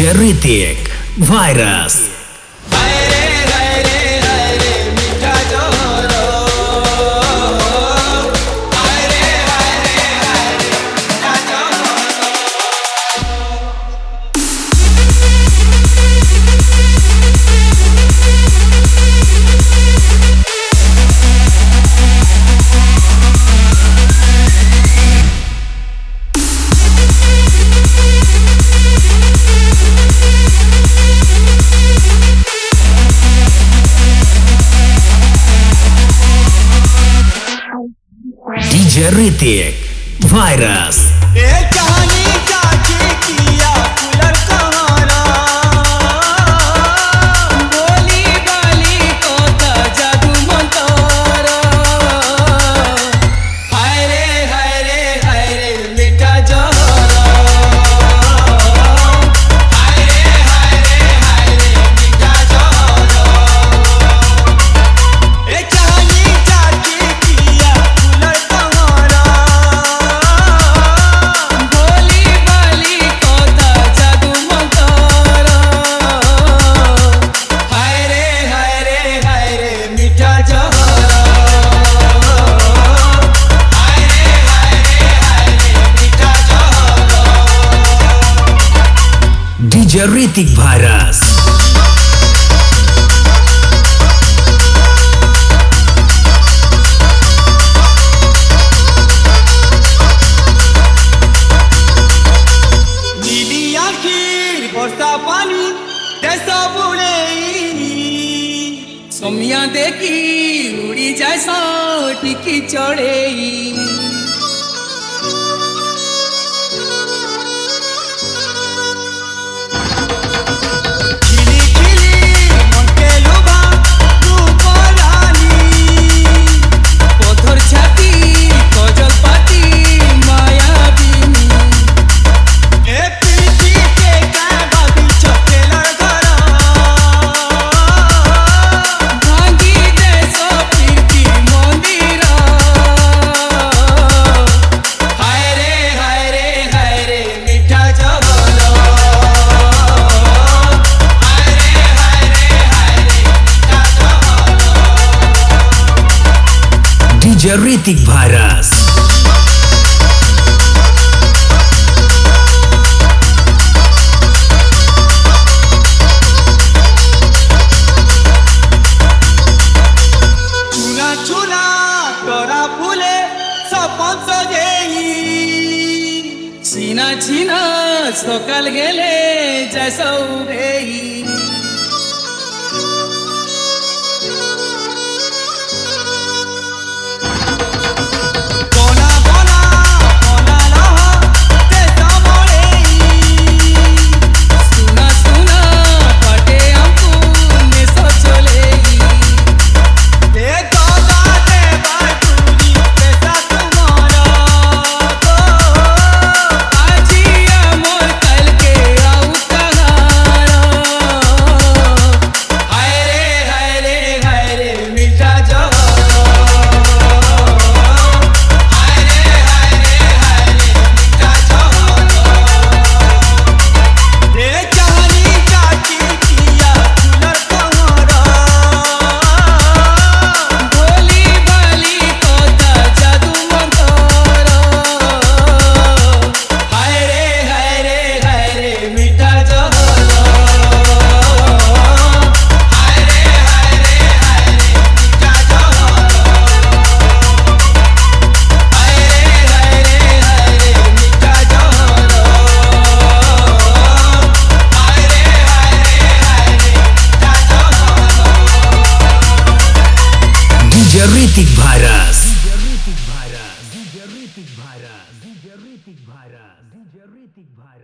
DJ Ritik Virus. DJ Ritik Virus. DJ Ritik Virus. नीली आखिर वर्षा पानी जैसा बुड़े सोमिया देखी उड़ी जैसा टिकी चढ़े DJ Ritik Virus. चुना चुना तोरा फूले सपन सजेई सीना छीना सकाल गेले जैसा उगेई DJ Ritik Virus. DJ Ritik Virus. DJ Ritik Virus. DJ Ritik Virus. DJ Ritik Virus.